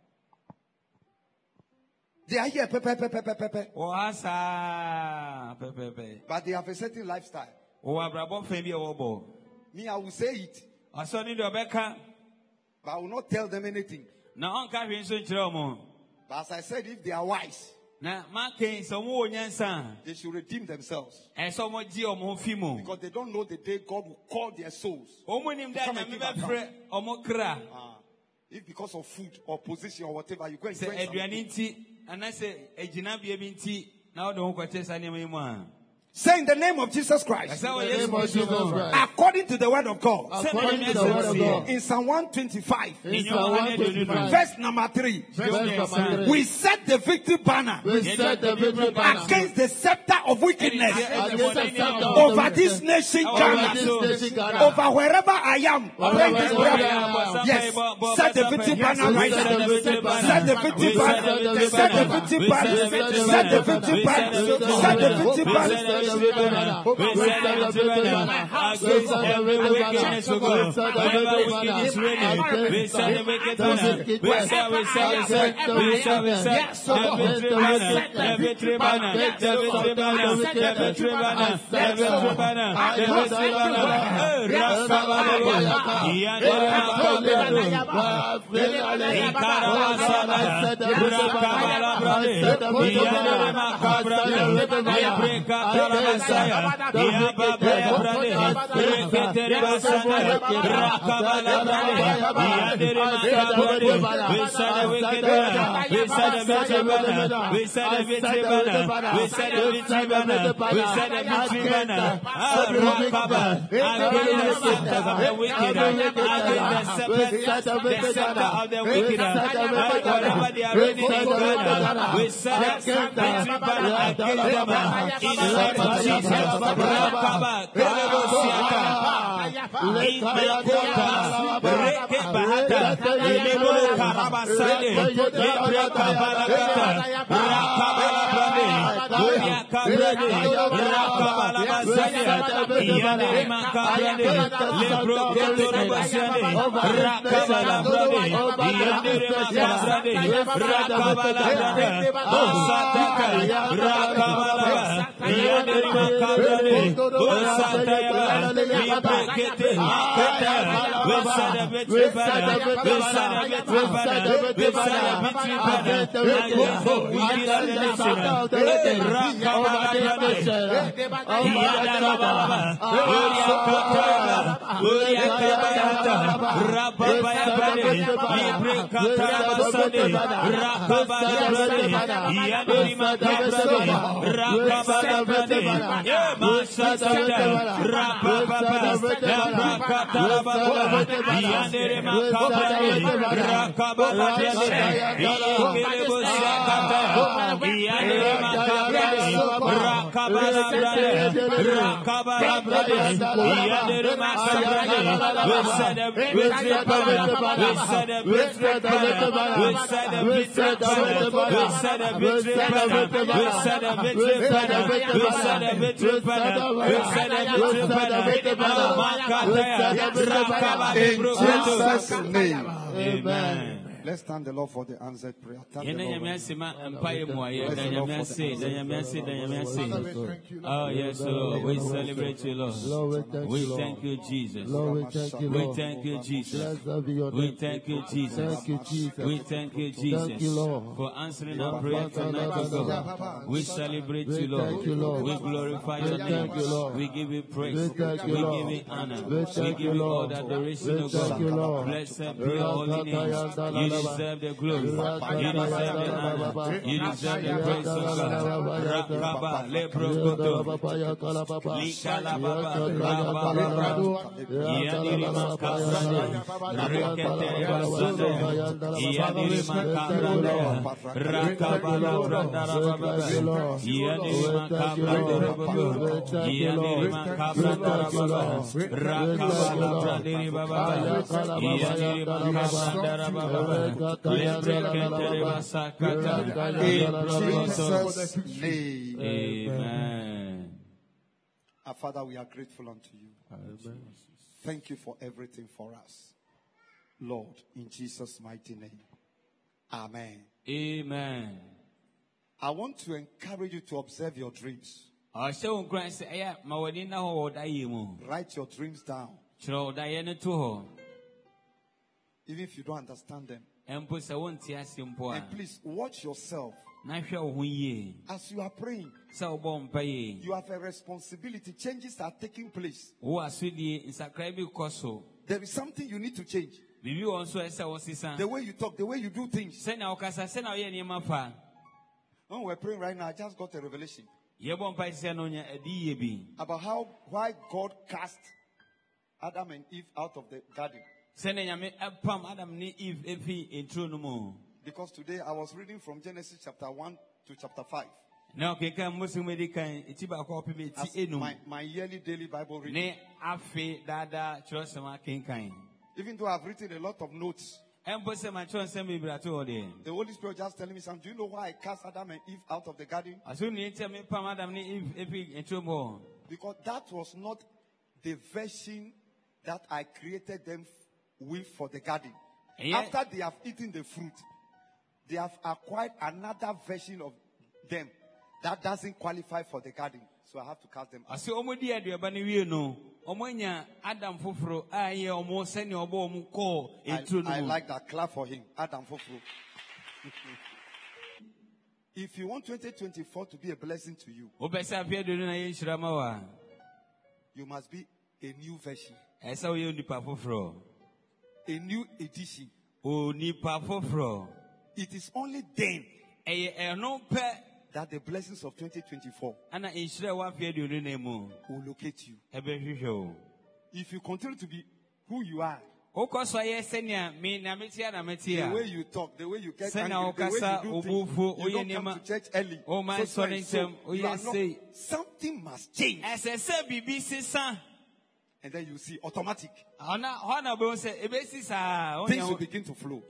They are here, pepe. Wo asa pepepe. But they have a certain lifestyle. Wo abrabo fa bi wo bo. Me, I will say it, Aso ni de obeka. but I will not tell them anything. Na on ka hwe so nkyere omo. But as I said, if they are wise, Na ma ken so mo onyansa. they should redeem themselves. Eso mo ji omo fi mu. Because they don't know the day God will call their souls. Omo nim da Come na and me give be frɛ omo kra. If because of food or position or whatever, you go and Se join some aduane nti ana se ejina bia bi nti na wo de ho kwache sa nemu mu a. Say in the name of Jesus Christ. Asa wo In the name of Yesu Jesus Kristo. Christ. According to the word of God. According to the word of God. In Psalm 125, In Psalm 125, verse number 3. verse number 3. We set the victory banner We set the victory banner against the scepter of wickedness against the scepter of over the this nation, over Ghana, this nation, Ghana. over wherever I am. Pray this wherever prayer. I am. Yes, set the victory banner right Set the now. victory banner. Set the victory banner. Set the victory banner. Set the victory banner. Set the victory banner. Set the victory banner. We set the victory banner against every wickedness, O God. Wherever wickedness reigning, we set the wicked banner. We set the victory banner. The victory banner. The victory banner. The victory banner. The victory set the victory banner. We set the victory banner. We set the victory banner. We set the victory banner. We set the victory banner. We set the victory banner. In Jesus' name. Amen. Let's thank the Lord for the answered prayer. Thank the Lord. Oh, yes, Lord. We celebrate you, Lord. We thank you, Jesus. We thank you, Jesus. We thank you, Jesus. We thank you, Jesus, for answering our prayer tonight, O God. We celebrate you, Lord. We glorify your name. We give you praise. We give you honor. We give you all the adoration, O God. Blessed be your holy name. You deserve the glory. You deserve the honor. You deserve the praise of God. Rakaba lebrogodo. Likala baba raba. Yaniri makasane. Reketere basane. Yaniri makabrande. Rakaba labrandara baba. Yaniri makabrandere baba. Yaniri makabrandara baba. Rakaba labrandere baba. Yaniri makabrandara baba. In Jesus' name. Amen. Our Father, we are grateful unto you. Amen. Thank you for everything for us. Lord, in Jesus' mighty name. Amen. Amen. I want to encourage you to observe your dreams. Write your dreams down. Even if you don't understand them. And please watch yourself. As you are praying, you have a responsibility. Changes are taking place. There is something you need to change. The way you talk, the way you do things. When we're praying right now, I just got a revelation about why God cast Adam and Eve out of the garden. Because today I was reading from Genesis chapter 1 to chapter 5. My yearly daily Bible reading. Even though I've written a lot of notes, the Holy Spirit just telling me something. Do you know why I cast Adam and Eve out of the garden? Because that was not the version that I created them with for the garden. After they have eaten the fruit, they have acquired another version of them that doesn't qualify for the garden. So I have to cast them out. I like that. Clap for him. Adam Fofro. If you want 2024 to be a blessing to you, you must be a new version. A new edition. It is only then that the blessings of 2024 will locate you. If you continue to be who you are, the way you talk, the way you get angry, the way you do things, you don't come to church early. Something must change. And then you see automatic. Things will begin to flow.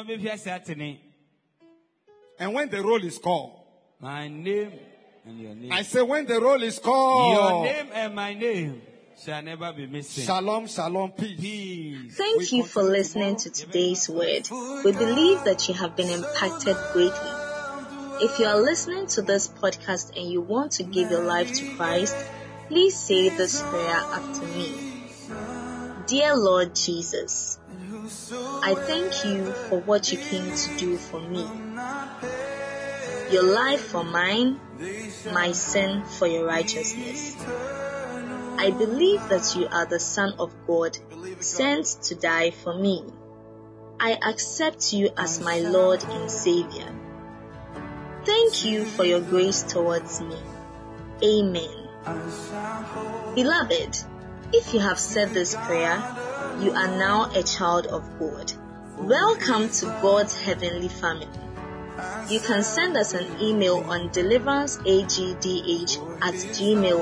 And when the roll is called, my name and your name. I say when the roll is called, your name and my name shall never be missing. Shalom, shalom, peace. Thank you for listening to today's word. We believe that you have been impacted greatly. If you are listening to this podcast and you want to give your life to Christ, please say this prayer after me. Dear Lord Jesus, I thank you for what you came to do for me. Your life for mine, my sin for your righteousness. I believe that you are the Son of God, sent to die for me. I accept you as my Lord and Savior. Thank you for your grace towards me. Amen. Beloved, if you have said this prayer, you are now a child of God. Welcome to God's heavenly family. You can send us an email on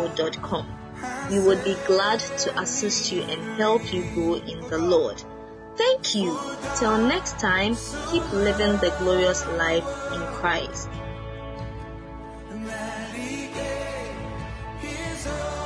deliveranceagdh@gmail.com. We would be glad to assist you and help you grow in the Lord. Thank you. Till next time, keep living the glorious life in Christ. His